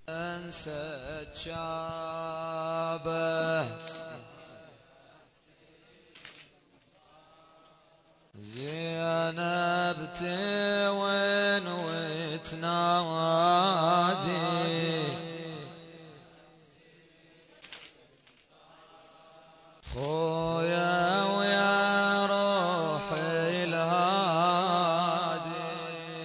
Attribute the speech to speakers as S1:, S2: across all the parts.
S1: انسى شابه زينب توين وتنادي خويا ويا روحي الهادي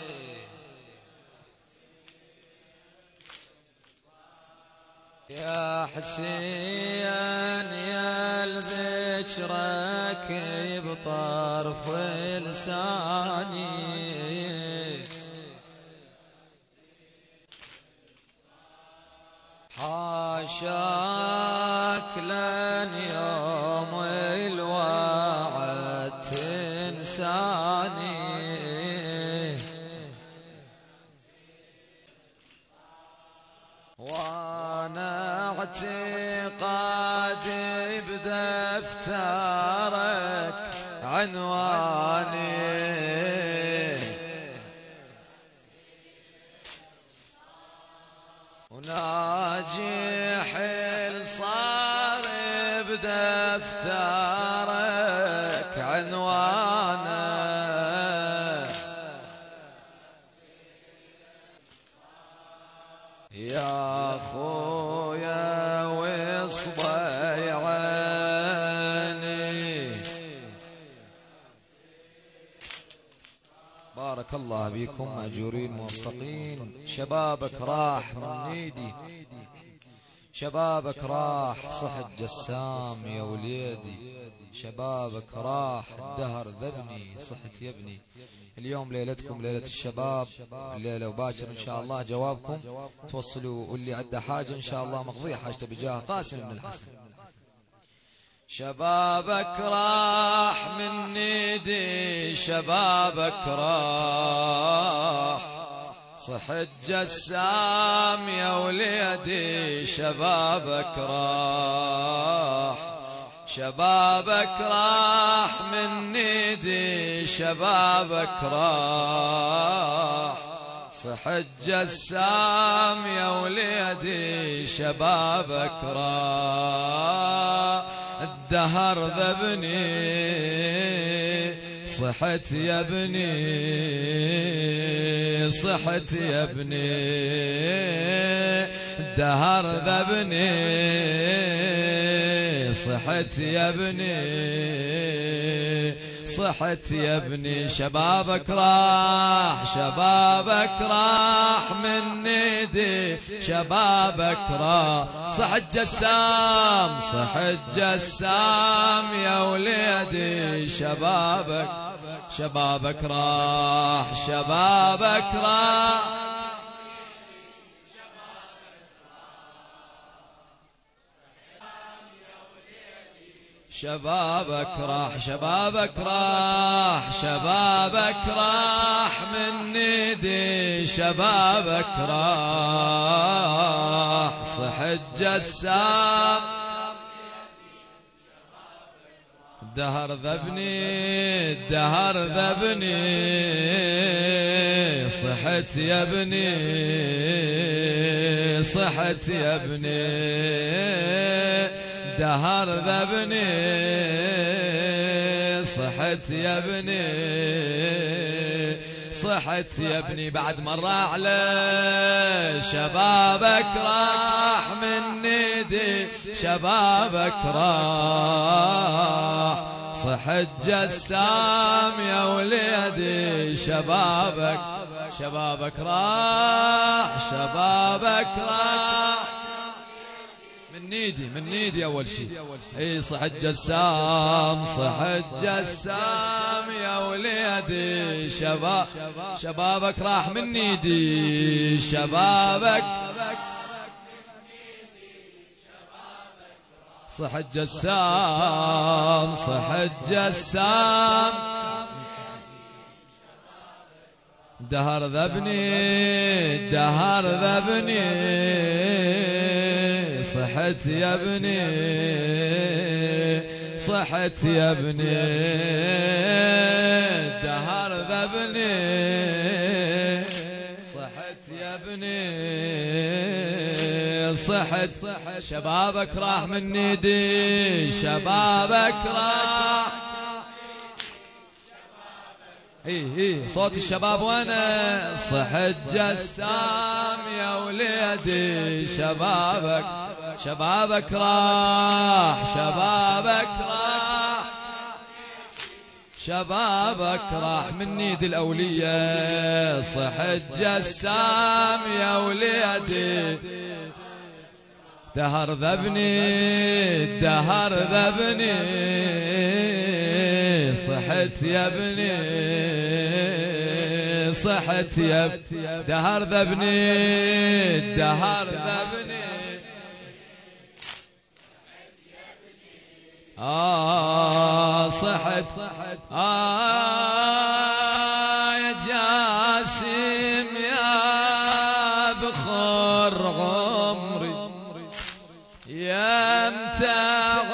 S1: يا حسين يا الذكرك بطرف لساني حاشاك لن يوم الوعد تنساني وانا اعتقادي بدفترك عنواني وناجح صار بدفترك عنوانه يا خويا واصبع عيني بارك الله بكم مأجورين موفقين. شبابك راح من ايدي، شبابك راح صحة جسام يا وليدي، شبابك راح الدهر ذبني صحة يا ابني. اليوم ليلتكم ليلة الشباب، الليلة وباكر إن شاء الله جوابكم توصلوا، واللي عنده حاجة إن شاء الله مقضية حاجته بجاه قاسم بن الحسن. شبابك راح من ايدي، شبابك راح صحة جسام يا وليدي، شبابك راح شبابك راح من ايدي، شبابك راح صحة جسام يا وليدي، شبابك راح الدهر ذبني صحت يا ابني، صحت يا ابني، الدهر ذبني صحت يا ابني، صحت يا ابني. شبابك راح شبابك راح من ايدي، شبابك راح صحت جسام، صحت جسام يا وليدي، شبابك شبابك راح شبابك راح شبابك راح شبابك راح شبابك راح من ايدي، شبابك راح صحة جسام الدهر ذبني، الدهر ذبني صحت يا ابني، صحت يا ابني، الدهر ذبني صحت يا ابني، صحت يا ابني. بعد مرة على شبابك راح من ايدي، شبابك راح صحت جسام يا وليدي، شبابك شبابك راح شبابك راح من ايدي، من ايدي اول شيء. اي صحة جسام صحة جسام يا وليدي، شبابك راح من ايدي، شبابك صحة جسام صحة جسام دهر ذبني، دهر ذبني صحت يا ابني، صحت يا ابني، دهر ذبني صحت يا ابني صحت شبابك راح من نيدي شبابك راح صوت الشباب وانا صحت جسام يا وليدي شبابك راح شبابك راح من نيد الأولية صحت جسام يا وليدي دهر ذبني صحت يا ابني صحت يا دهر ذبني صحت يا جاسم يا بخور عمري يا متاع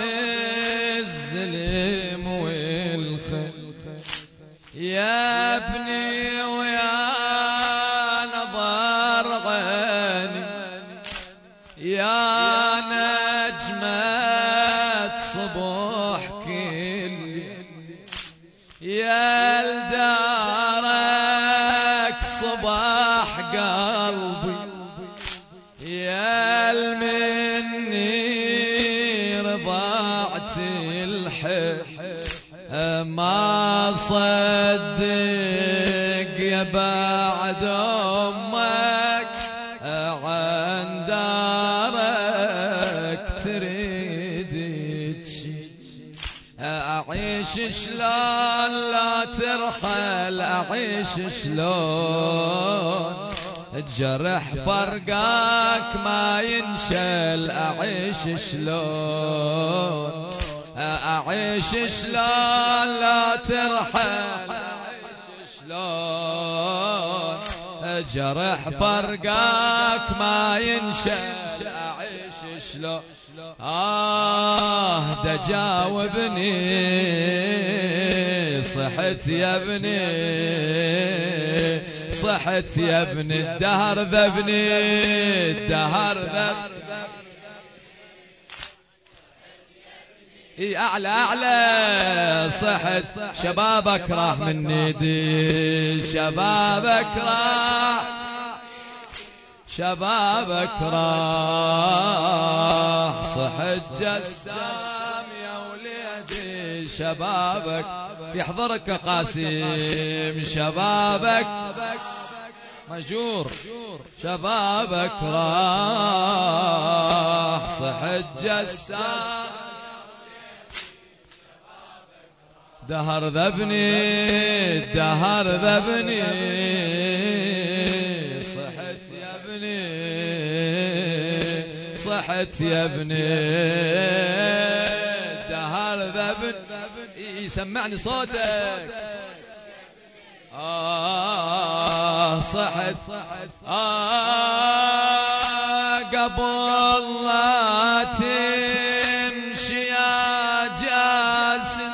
S1: بالزلم والخير يا ابني ويا نظر عيني يا نجمة صبح كل يا لدارك صباح قلبي يا المني رضعت الحب ما صدق يا بعد امك عن دارك تريد أعيش شلون لا ترحل أعيش شلون الجرح فرقاك ما ينشل أعيش شلون أعيش شلون لا ترحل أعيش شلون جرح فرقاك ما ينشل أعيش شلون ده جاوبني صحت يا ابني صحت يا ابني الدهر ذبني أعلى صحت شبابك راح من نيدي شبابك راح صحت جسام يا وليدي شبابك يحضرك قاسم شبابك مجور شبابك راح صحت جسام دهر ذبني صحت يا ابني صحت يا ابني دهر ذبني يسمعني صوتك صحت قبل لا تمشي يا جاسم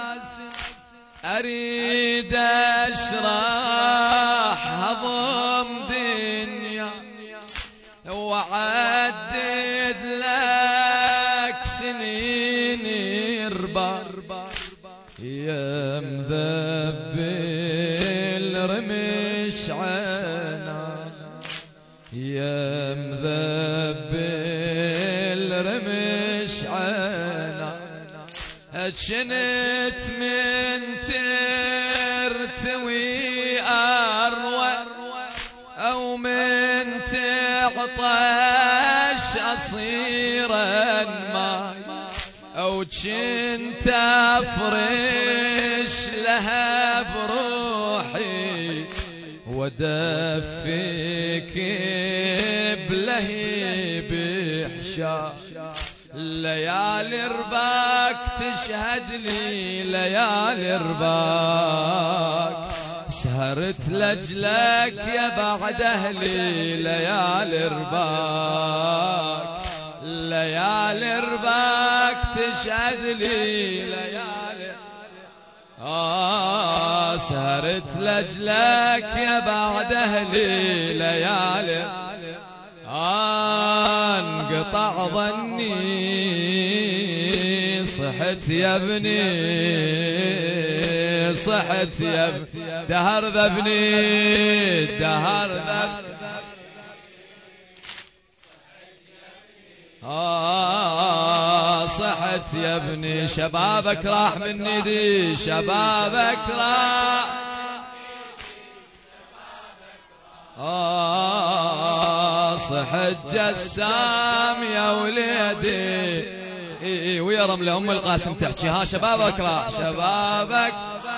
S1: أريد أشرح هضم دنيا وأعدد لك سنين ربا يا مذبل رمش عنا يا مذبل رمش عنا شنت من ترتوي أروى أو من تعطش أصيرا ما أو جنت أفرش لها بروحي ودفك بلهيب حشا ليالي رباك تشهد لي ليالي رباك سهرت لجلك يا بعد أهلي ليالي رباك تشهد لي ليالي سهرت لجلك يا بعد أهلي ليالي انقطع ظني صحت يا ابني صحت يا ابني دهر ذبني دهر ذبني صحت يا ابني شبابك راح مني دي شبابك راح صحت جسام يا وليدي ويا رملة أم القاسم تحكي ها شبابك راح شبابك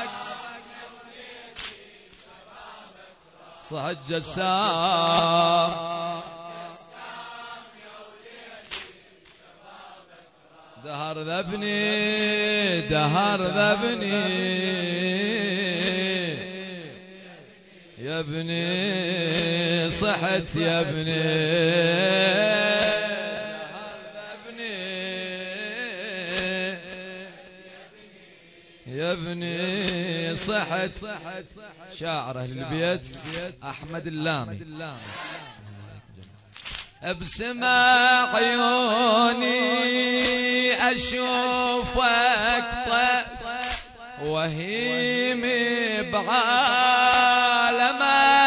S1: صحت جسام دهر ذبني دهر ذبني يا ابني صحت يا ابني يا ابني صحت شاعر أهل البيت أحمد اللامي بسما عيوني أشوفك وهيمي بعالم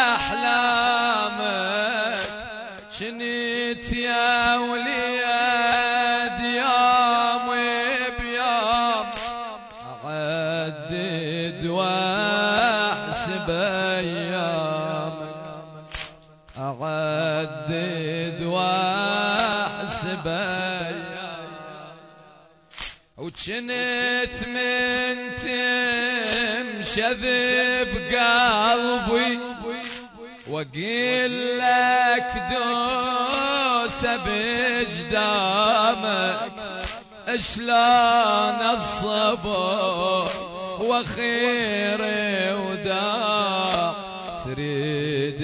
S1: أحلامك شنيت يا وليد يوم بيوم أعدد وأحسب أيامك أعدد وأحسب أيامك وجنت من تمشذب قلبي وقيل لك دوس بجدامك شلون الصبر وخيري وداع تريد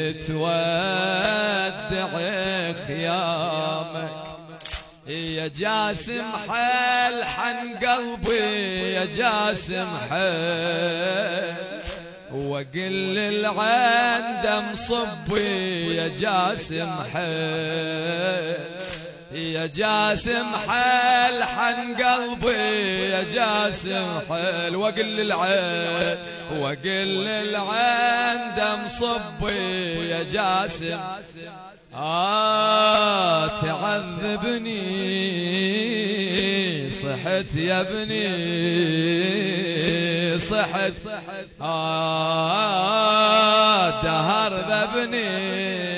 S1: تودع خيامك يا جاسم حل حن قلبي يا جاسم حل وقل العين دم صبي يا جاسم حل يا جاسم حل حن قلبي يا جاسم حل وقل العين وقل العين دم صبي يا جاسم تعذبني صحت يا ابني صحت دهر ذبني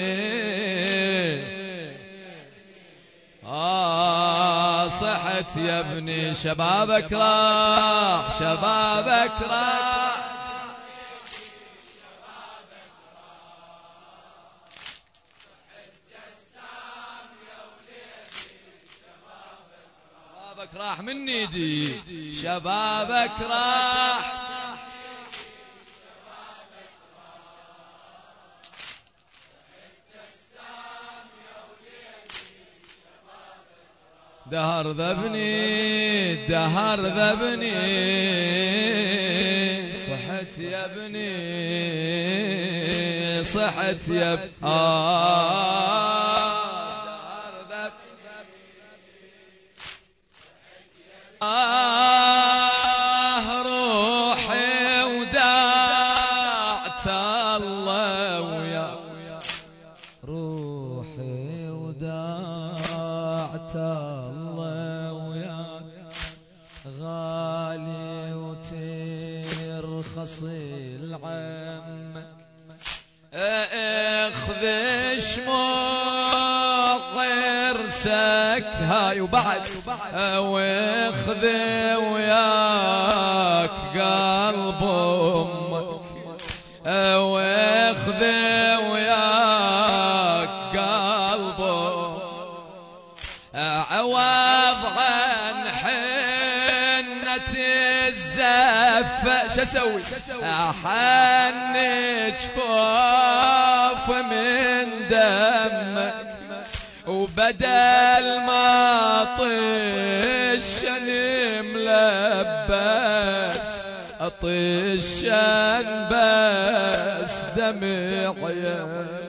S1: صحت يا ابني شبابك راح شبابك راح شبابك راح من ايدي شبابك راح دهر ذبني دهر ذبني صحت يا ابني صحت يا ابني روحي وداعت الله ويا روحي وداعت الله وياك غالي وترخص العمك اخذ شموع غرسك هاي وبعد واخذ وياك قلب امك واخذ وياك قلب عوض عن حنة الزفة شسوي احن جفوف من دمك وبدل ما طشني ملبس طشان بس دمعي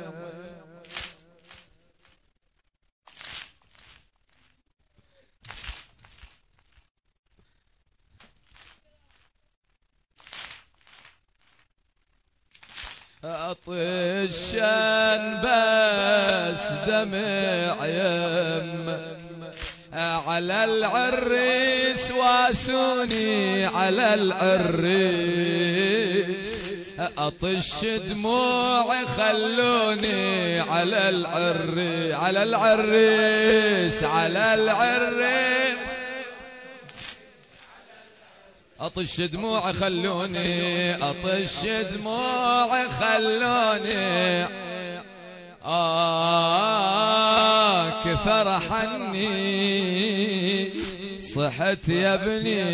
S1: طشان بس دمع يمك على العريس واسوني على العريس أطش دموعي خلوني على العريس على العريس على العريس أطش دموعي خلوني أطش دموعي خلوني كثر حني صحت يا ابني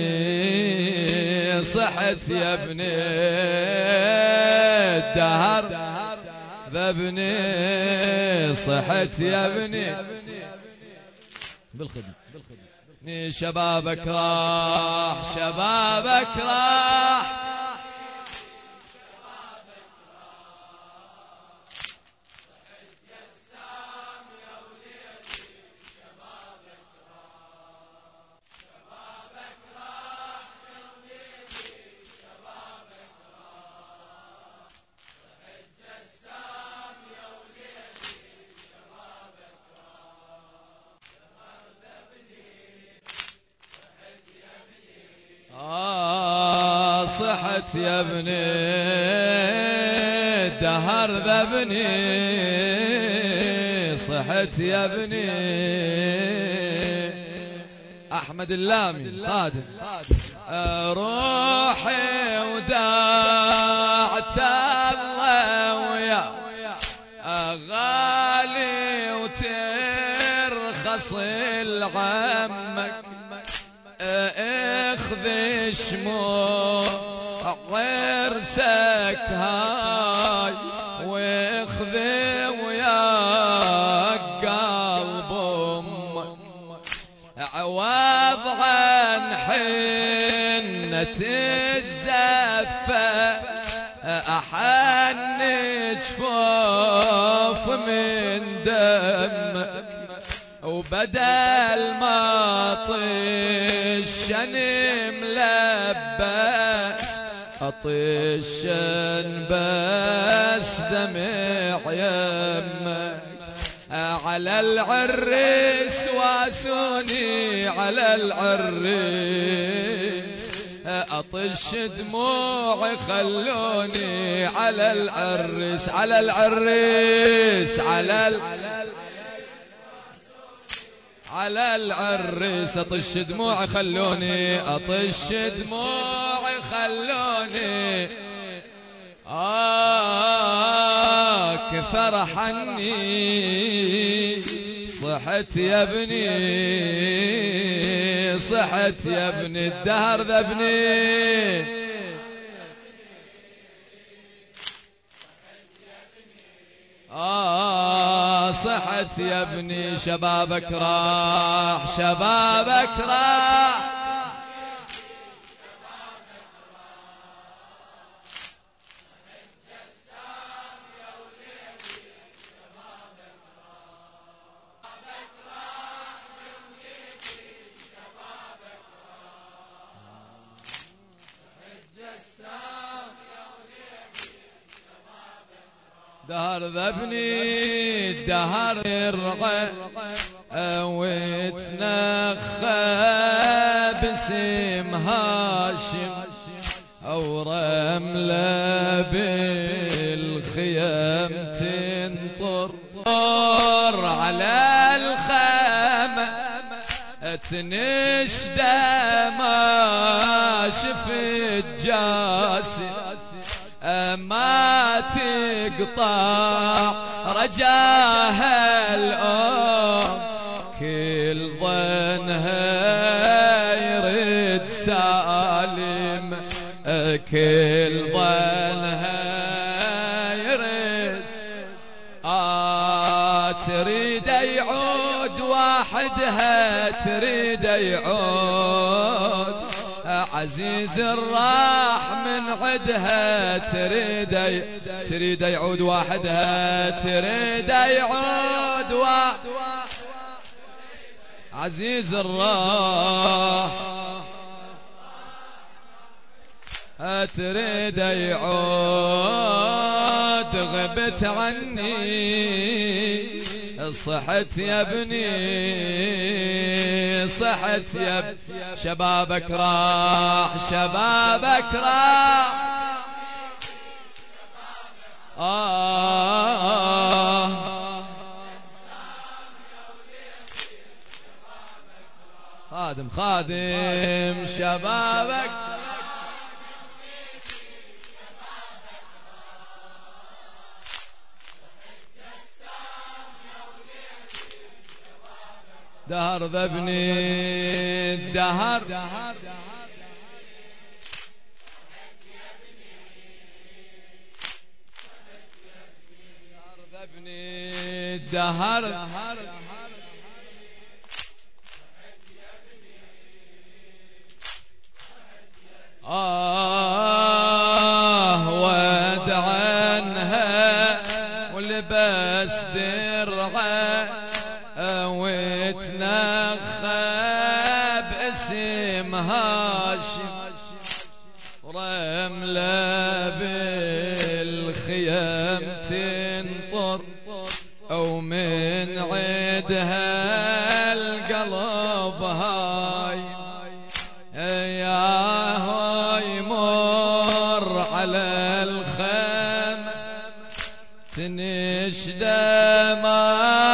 S1: صحت يا ابني الدهر ذبني صحت يا ابني بالخدمة شبابك راح شبابك راح صحت يا ابني الدهر ذبني صحت يا ابني أحمد اللامي خادم روحي وداعت الله ويا غالي وترخص العمك اخذ شموع عرسك هاي واخذ وياك قلب امك عوض عن حنة الزفة احن جفوف من دمك وبدل ما طشن ملبس أطشن بس دمع يمك على العريس واسوني على العريس أطش دموعي خلوني على العريس على العريس على العريس أطش دموعي خلوني أطش دموعي خلوني كثر حني صحت يا ابني صحت يا ابني الدهر ذبني صحت يا ابني شبابك راح شبابك راح دهر ذبني الدهر يرغى وتنخى باسم هاشم او رملة بالخيام تنطر على الخيمة تنشدى ما شفت جاسي ما تقطع رجاها الأم كل ظنها يرد سالم كل ظنها يرد تريد يعود وحدها تريد يعود عزيز الراح من عدها تريد يعود وحدها تريد يعود عزيز الراح تريد يعود غبت عني صحت يا ابني صحت يا ابني شبابك راح شبابك راح خادم خادم شبابك دهر ذبني الدهر ذبني الدهر ود عنها ولبس درعه وتنخى باسم هاشم ورملة بالخيام تنطر او من عدها القلب هاي يا هاي مر على الخيم تنشده ما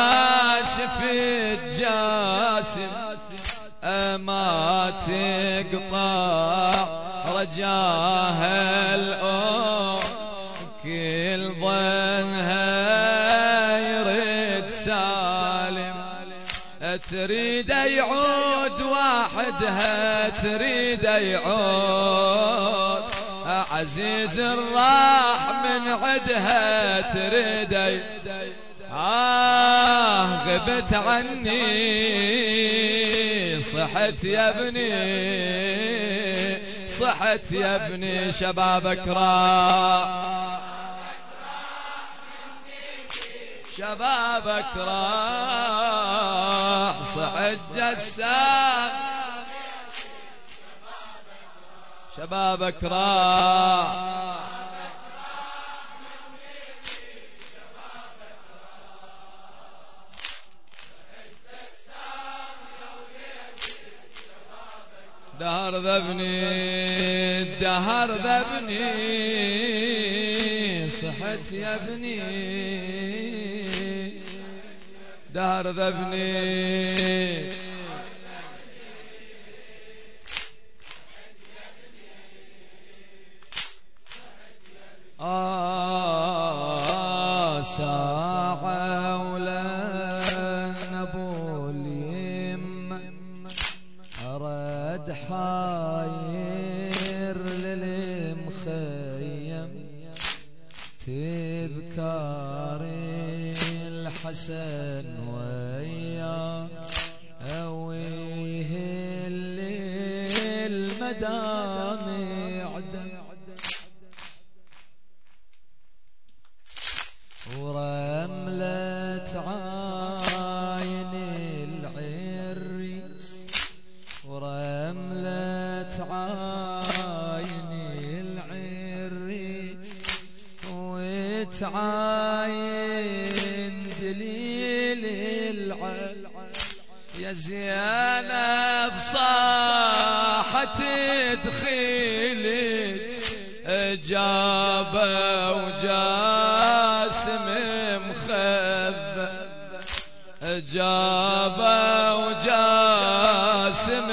S1: شفت جاسم ما تقطع رجاها الأم كل ظنها يريد سالم تريد يعود وحدها تريد يعود عزيز الراح من عدها تريد غبت عني صحت يا ابني صحت يا ابني شبابك راح شبابك راح صحت جسام شبابك راح دهر ذبني الدهر ذبني صحت يا ابني دهر ذبني ساعة ولن أبول يم أراد حاير للمخيم تذكار الحسن وياه أويه الليل مدامع دم ورملة عين العريس ورملة عين العريس وتعاين دليل العل يا زينب صاحت دخيلك جابه وجاسم مخبى جابه وجاسم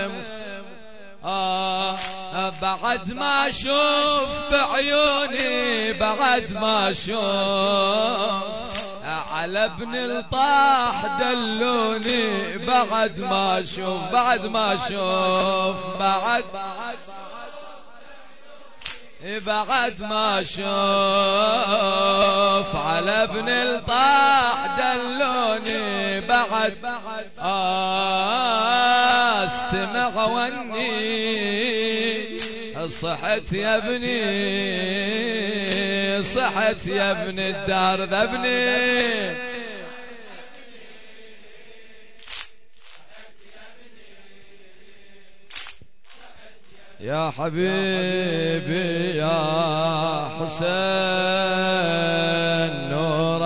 S1: بعد ما اشوف بعيوني بعد ما اشوف على ابن الطاح دلوني بعد ما اشوف بعد ما اشوف بعد ما اشوف على ابن الطاح دلوني بعد استمع وني صحت يا ابني صحت يا ابن الدار ذبني يا حبيبي يا حسين نور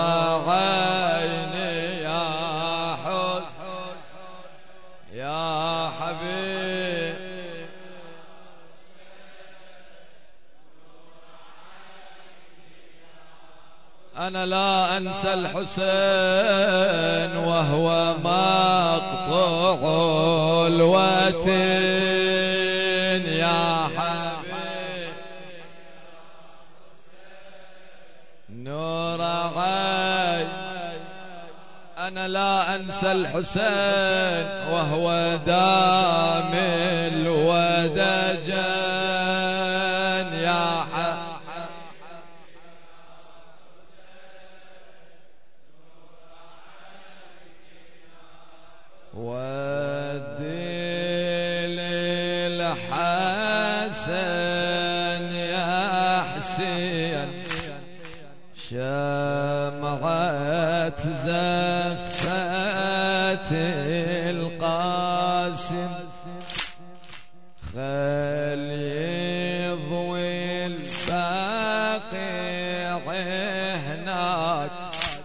S1: عيني يا حسين يا حبيبي أنا لا أنسى الحسين وهو مقطوع الوتين يا حبيبي نور عين أنا لا أنسى الحسين وهو دام الودجان يا حبيبي ودي للحسن يا حسين شمعة زفت القاسم خل يضوي الباقع هناك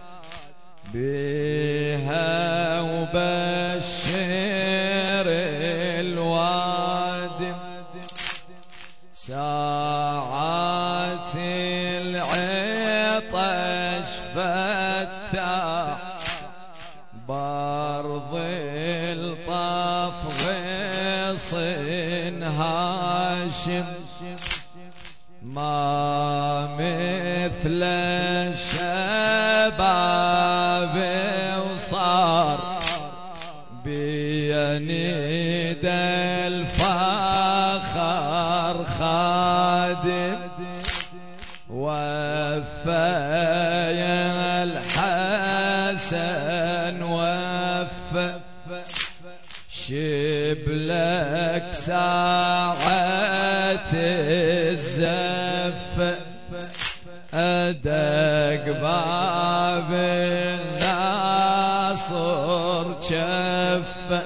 S1: بها وبشر الوادم ساعات العطش فتح برض الطف غصن هاشم ما مثل الشباب وصار بينيد الفخر خادم وفى الحسن وفى شبلك ساعة الزف أدق باب الناصر جف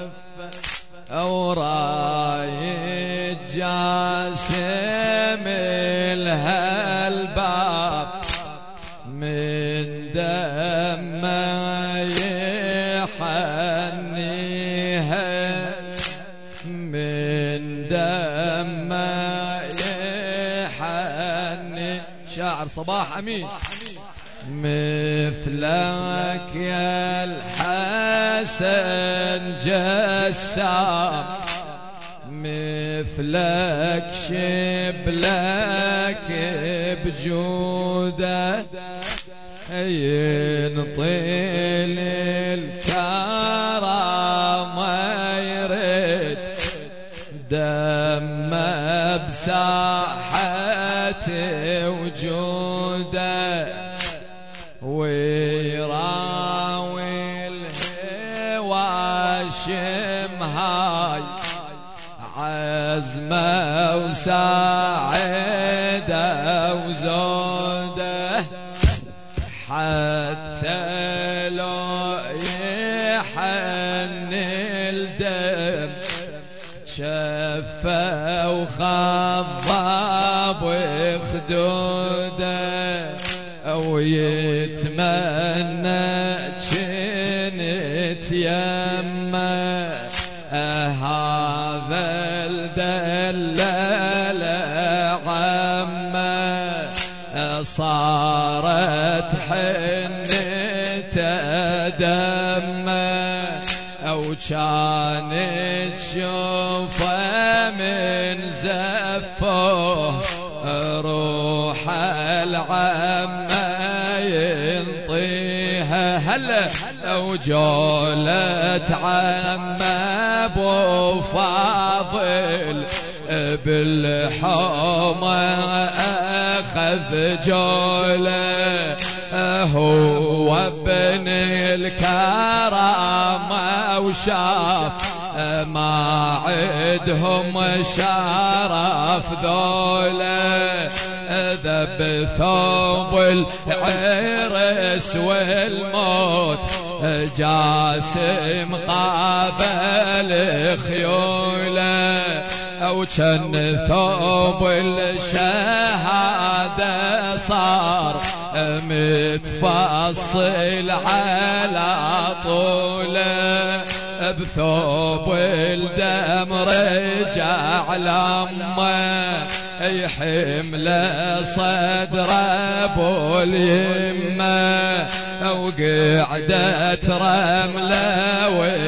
S1: أوراي جاسم الهالباب من دم يحنيها من دم يحني شاعر صباح أمين مثلك يا الحسن جسام مثلك شبلك بجوده ينطيل الكرم يرد دم بساحة وجوده ويراوي الهواشم هاي عزمه وساعده وزوده حتى لو يحن الدم شفه وخضب وخدوده أو يتمنى جنت يمه هذا الدلال عمه صارت حنته دمه أو كانت شوفه من زفه روح العمه ينطيها هلا لو جولت عمه ابو فاضل بالحومه اخذ جوله هو ابن الكرامه وشاف
S2: ما عدهم شرف ذولا ذب ثوب العرس والموت جاسم قابل خيوله أو كان ثوب الشهادة صار متفصل على طوله بثوب الدم رجع لما يحمل صدر ابو اليمه وقعدت رمله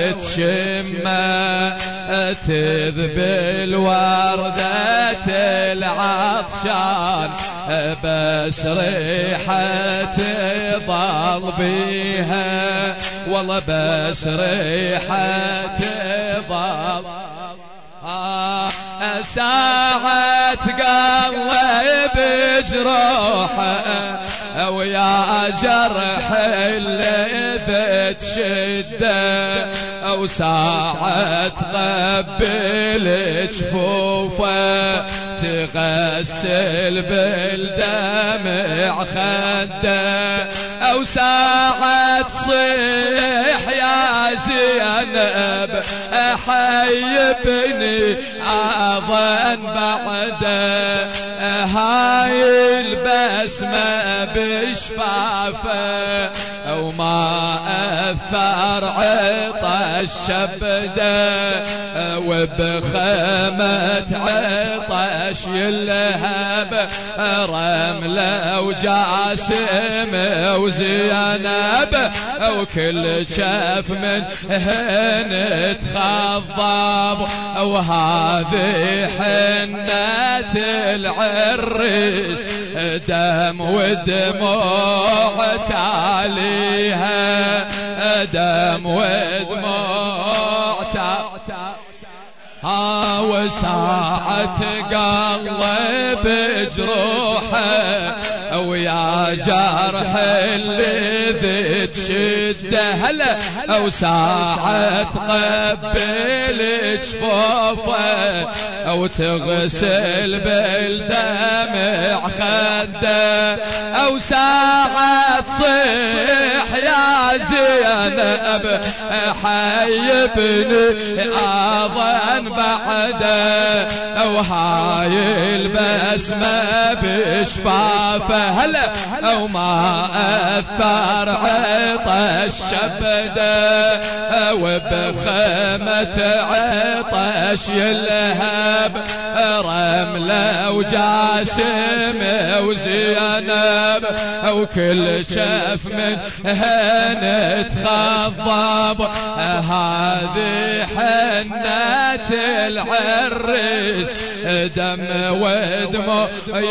S2: وتشمه تذبل وردة العطشان بس ريحة تضل بيها والله بس ريحة تضل ساعة قلب جروحه ويا جرح اللي تشده أو ساعة تقبل جفوفه تغسل بالدمع خده أو ساعة تصيح يا زينب حيبني أظن بعده هاي البسمة بشفافه وما أثر عطش شبده وبخيمة عطش يلهب رملة وجاسم وزينب وكل شاف من هن تخضب وهذه حنة العريس دم ودموع تاليها دم ودموع وساعة قلب جروحه ويا جرح اللي تشده هلا او ساعة تقبل جفوفه او تغسل بالدمع خده او ساعة تصيح يا زينب حيبني اظن بعده وهاي البسمة بشفافه هلا او ما اثر عطش شبده وبخيمة عطش يلهب رملة وجاسم وزينب وكل شاف من هن تخضب هذه حنة العريس دم ودموع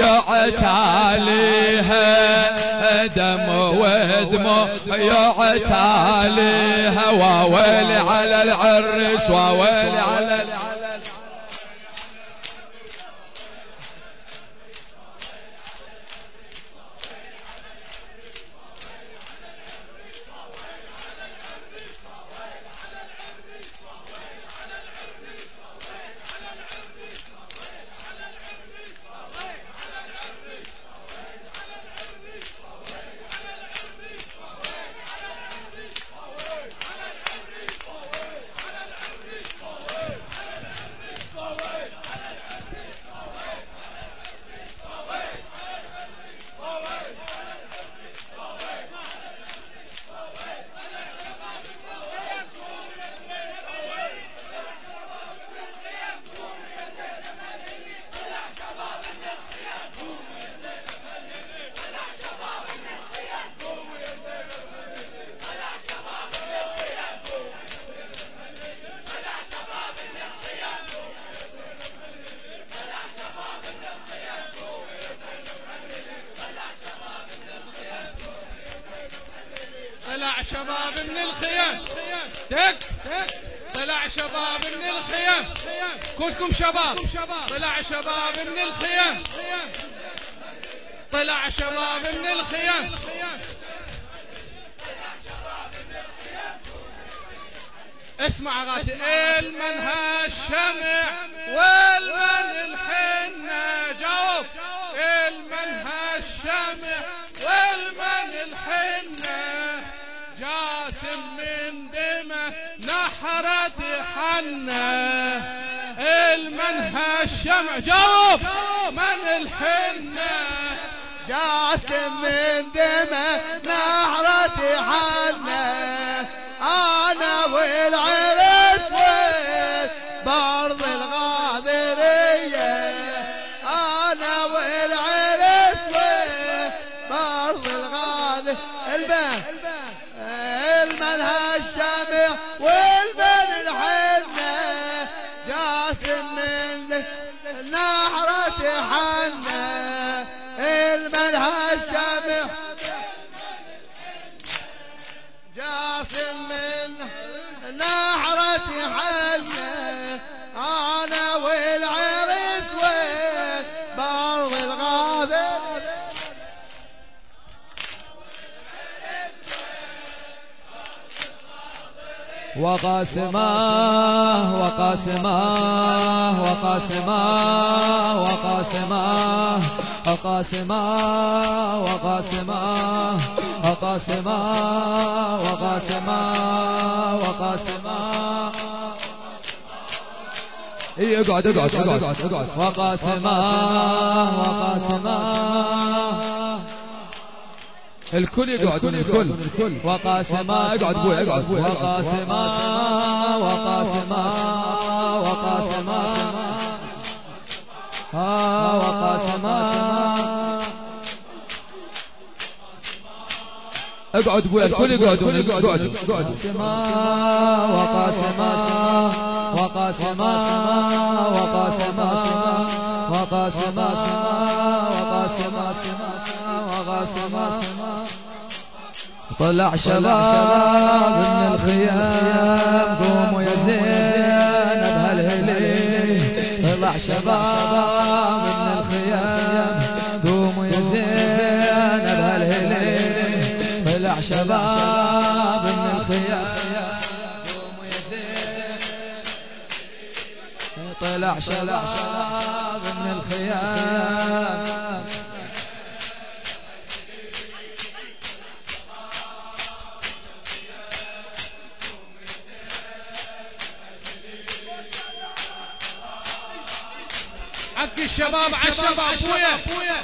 S2: يعتاليها دم ودموع يعتاليها وويلي على العريس وويلي على طلع شباب من الخيام دق طلع شباب من الخيام كلكم شباب طلع شباب من الخيام طلع شباب من الخيام
S3: اسمع غاتي المنها الشمع والمن الحنة جاوب المنها الشمع والمن الحنة جاسم من دمه نحرة حنة المنها الشمع جاوب من الحنة
S4: جاسم من دمه نحرة حنة أنا والعرس برض الغاضرية أنا والعرس برض الغاضر المنها الشمع والمن الحنة جاسم من نحرة حنة المنها الشمع جاسم من نحرة حنة أنا والعرس برض الغاضر
S1: وقاسماه وقاسماه وقاسماه وقاسماه وقاسماه وقاسماه وقاسماه وقاسماه وقاسماه اقعد اقعد اقعد اقعد وقاسماه وقاسماه الكل يقعد الكل وقاسما اقعد ابوي اقعد وقاسما وقاسما وقاسما وقاسما اقعد ابوي الكل يقعد اقعد وقاسما وقاسما وقاسما وقاسما وقاسما وقاسما طلع شباب من الخيام قوموا يا زينب هالهلي طلع شباب من الخيام قوموا يا زينب هالهلي طلع شباب من الخيام قوموا يا زينب طلع شباب من الخيام
S3: حق الشباب على الشباب بويا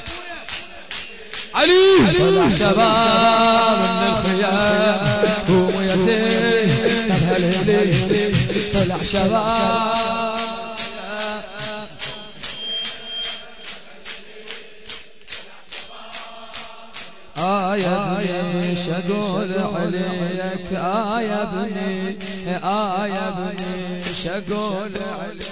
S1: علي طلع شباب من الخيام قوموا يا زين بهالهلي طلع شباب يا ابني شقول عليك يا ابني يا ابني شقول عليك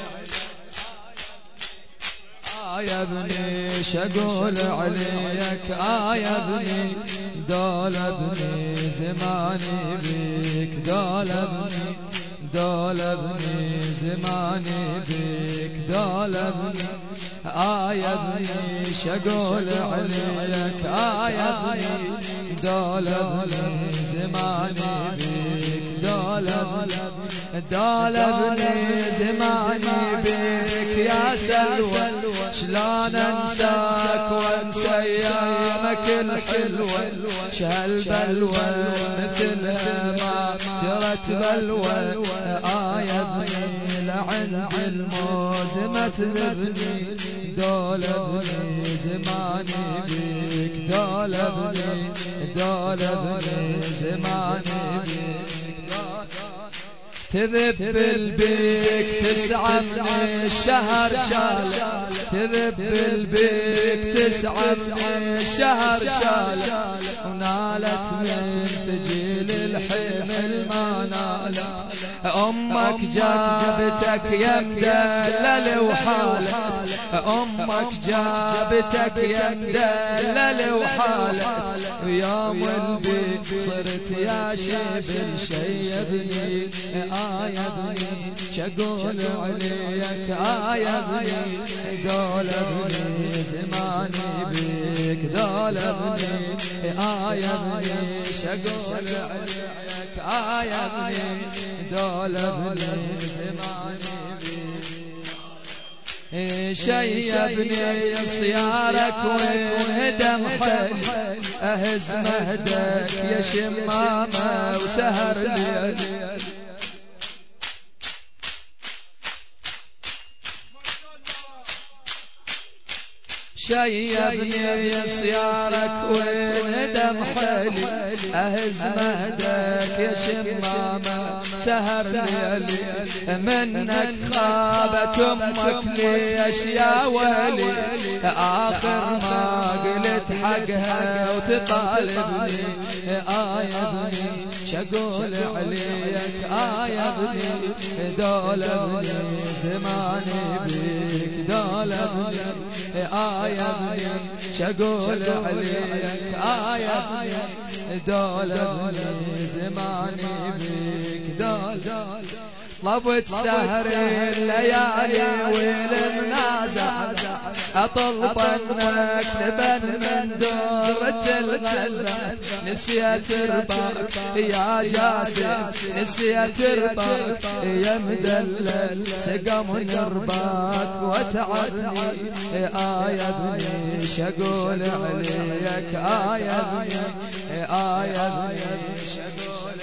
S1: يا ابني شقول عليك يا ابني دول ابني زماني بيك دول ابني زماني بيك دول ابني يا ابني شقول عليك يا ابني دول ابني زماني بيك دول ابني زماني بيك يا سلوى شلون انساك وانسى ايامك الحلوه شهالبلوى مثلها ما جرت بلوى يا ابني لعندي الموز ما تذبني دول ابني زماني بيك دول ابني زماني بيك تذبل بيك تسعى من الشهر شال تذبل بيك تسعى من الشهر شال ونالت من ثجيل الحمل ما نالت أمك جابتك يا مدلل وحالت أمك جابتك يا مدلل وحالت ويوم البي صرت يا شبل شيبني يا ابني شقول عليك يا ابني دول ابني زماني بيك دول ابني يا ابني شقول عليك يا ابني دول ابني زماني شيبني صيارك وانهدم حيل اهز مهدك يا شمامة وسهر ليل شيبني صيارك وانهدم حيل اهز مهدك يا شمامة سهر ليلي منك خابت امك ليش يا ولي اخر ما قلت حقها وتطالبني يا ابني شقول عليك يا ابني دول ابني زماني بيك دول ابني يا ابني شقول عليك يا ابني دول ابني زماني بيك دول طلبت سهر الليالي والمنازع اطلب انك لبن من دورة الغلة نسيت رباك يا جاسم نسيت رباك يا مدلل سقم رباك وتعبني يا ابني شقول عليك يا ابني يا ابني شقول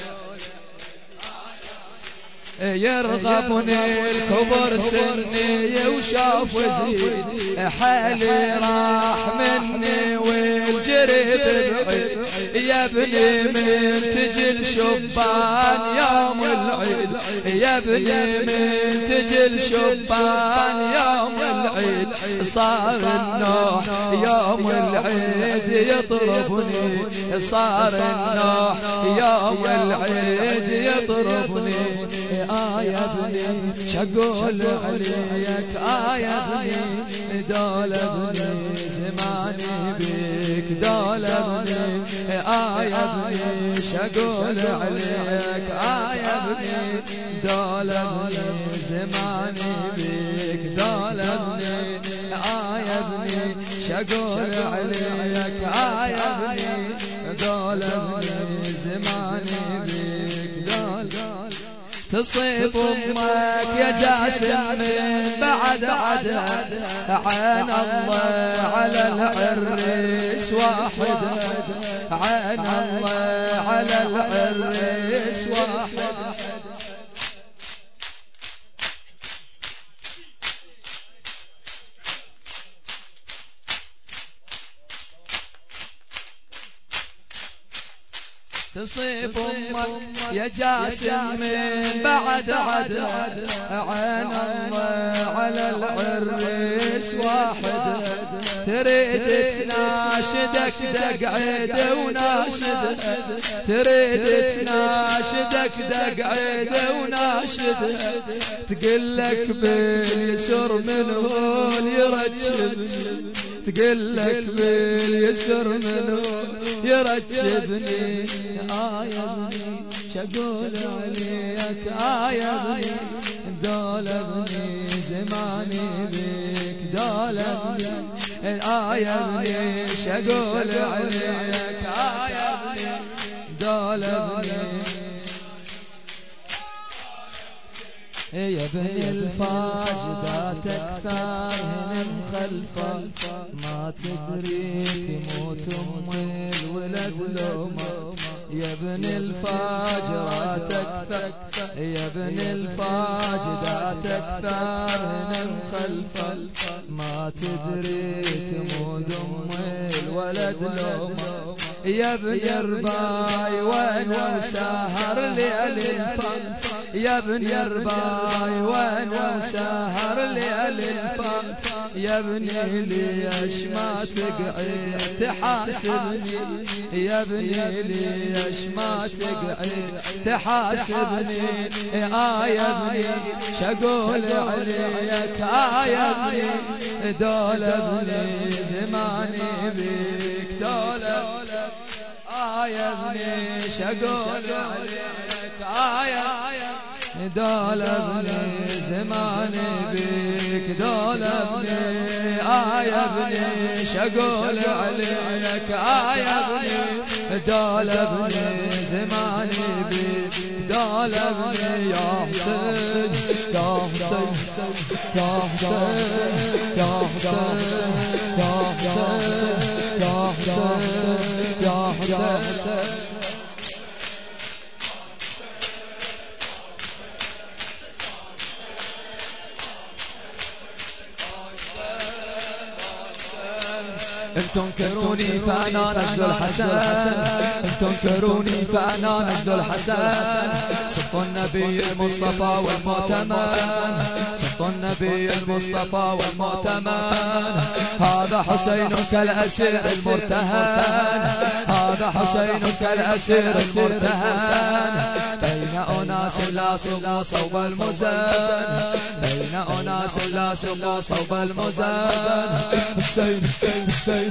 S1: يرغبني الكبر سني وشاف وزيد حالي راح مني والجريد بعيد يا ابني من تجي الشبان يوم العيد يا ابني من تجي الشبان يوم العيد صار النوح يوم العيد يطربني صار النوح يوم العيد يطربني يا ابني شقول عليك يا ابني دول ابني زماني بيك دول ابني يا ابني شقول عليك يا ابني دول ابني زماني بيك دول ابني يا ابني شقول عليك يا ابني دول ابني زماني بيك دول تصيب امك يا جاسم من بعد عدد عين الله على العريس واحد عين الله على العريس واحد تصيب امك يا جاسم من بعد عدد عين الله على العريس واحد تريد تناشدك دقعد وناشد تريد تناشدك دقعد وناشد تقلك باليسر من هون يرتشبني تقلك باليسر من هون يرتشبني يا ابني شقول عليك يا ابني دول ابني زماني بيك دول ابني يا ابني شقول عليك يا ابني دول ابني يا بني الفاجدات اكثر هن مخلفة ما تدري تموت ام الولد لومه يا بني الفاجرات اكثر يا بني الفاجدات اكثر هن مخلفة ما تدري تموت ام الولد لومه يا بني رباي وانا سهر ليل الفن يا بني رباي وانا سهر ليل الفن يا ابني ليش ما تقعد تحاسبني يا ابني ليش ما تقعد تحاسبني يا ابني شقول عليك يا ابني دول ابني زماني بيك دول يا ابني شقول عليك يا دول ابني زماني بيك دول ابني يا ابني شقول عليك يا ابني دول ابني زماني بيك
S2: قال ابني يا حسين يا حسين يا حسين يا حسين يا حسين يا حسين يا حسين إن تنكروني فأنا نجل الحسن إن تنكروني فأنا نجل الحسن صدق النبي المصطفى والمؤتمن صدق النبي المصطفى والمؤتمن هذا حسين كالأسير المرتهن هذا حسين كالأسير المرتهن بين أناس لا سقوا صوب المزن بين أناس لا سقوا صوب المزن حسين حسين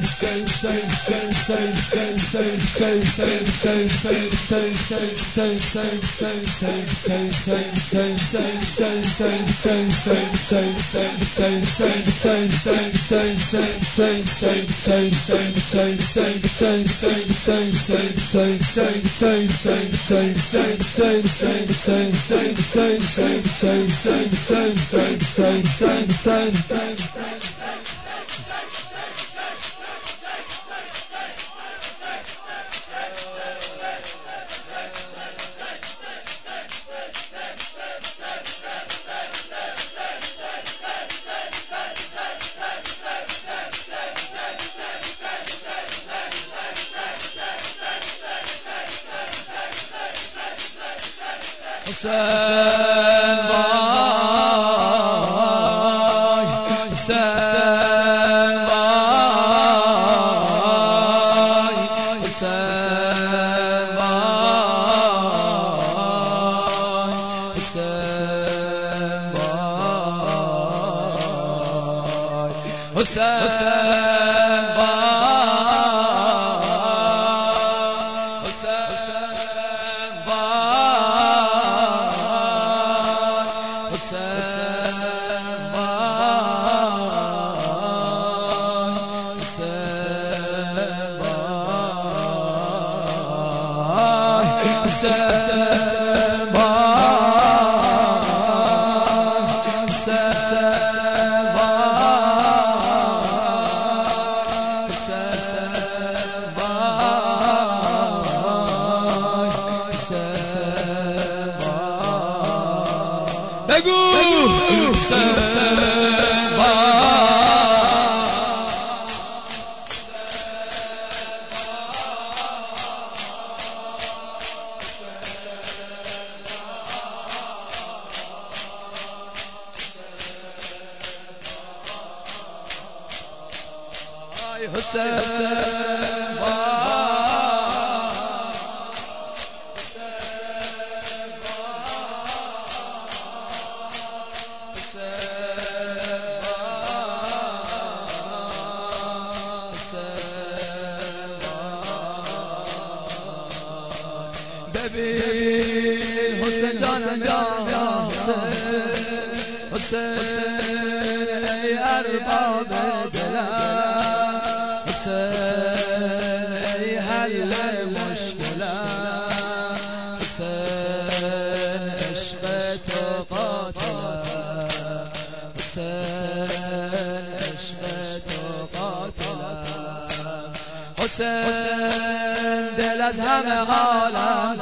S2: حسين دل از همه عالم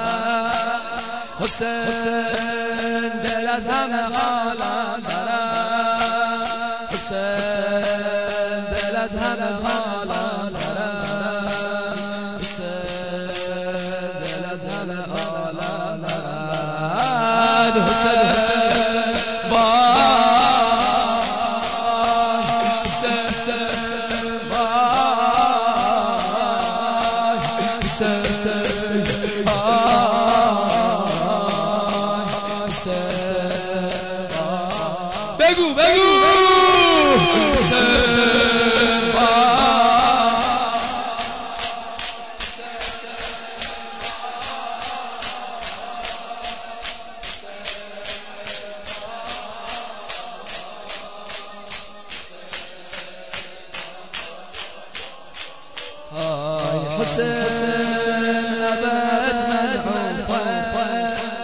S2: برم حسین دل از همه عالم برم حسین دل از همه عالم برم حسین دل از همه عالم برم حسین بگو حسین ابد مدعو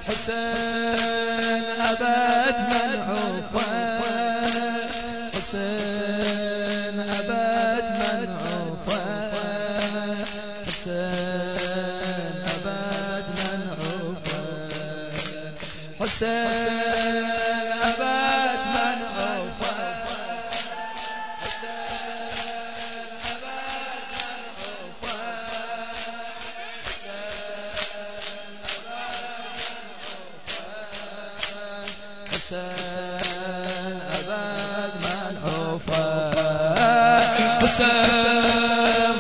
S1: حسين أبد منعوفة حسين أبد منعوفة حسين أبد منعوفة حسين أبد منعوفة حسين أبد منعوفة حسين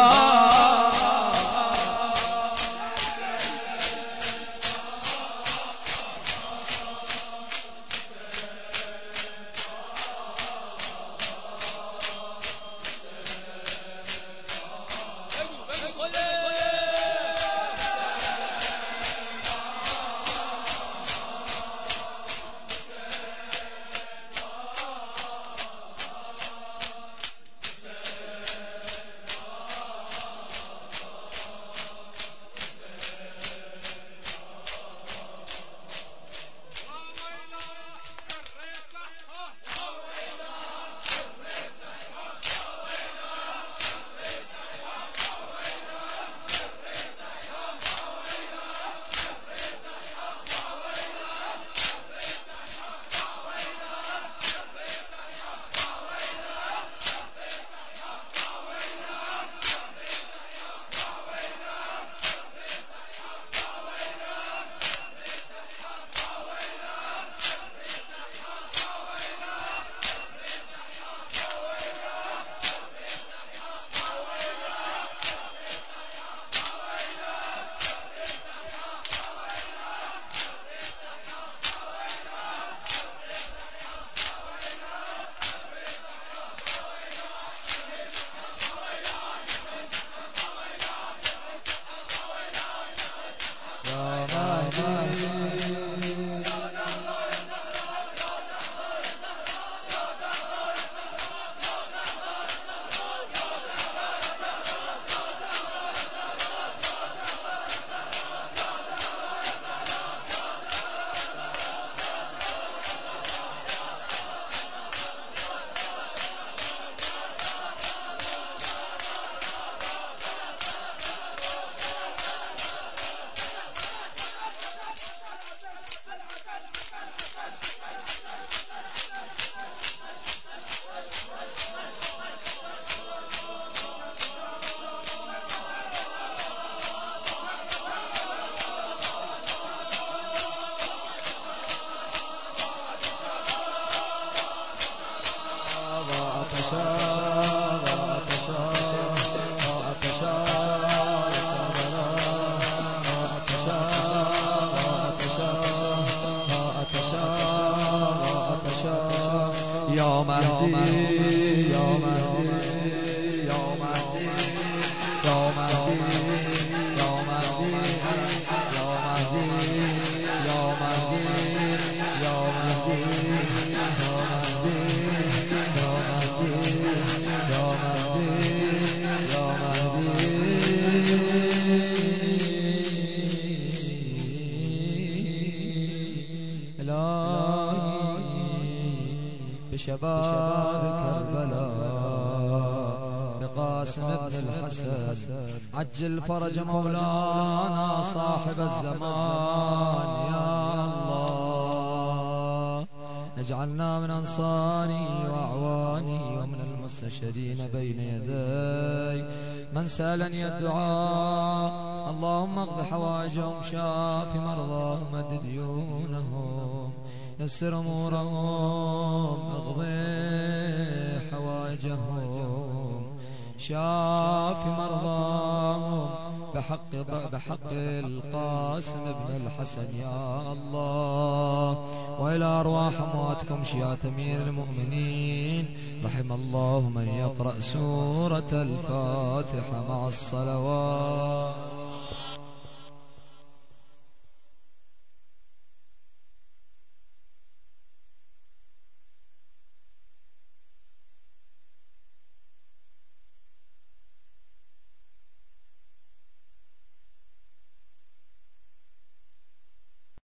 S1: يا مهدي يا مهدي يا مهدي يا مهدي يا مهدي يا مهدي يا مهدي يا مهدي يا بشباب كربلاء بقاسم ابن الحسن عجل فرج مولانا صاحب الزمان يا الله اجعلنا من أنصاري وأعواني ومن المستشهدين بين يدي من سألني الدعاء اللهم اقض حوائجهم شاف مرضاهم مد ديونهم يسر أمورهم اقضي حوائجهم شاف مرضاهم بحق القاسم ابن الحسن يا الله وإلى أرواح أمواتكم شيعة أمير المؤمنين رحم الله من يقرأ سورة الفاتحة مع الصلوات.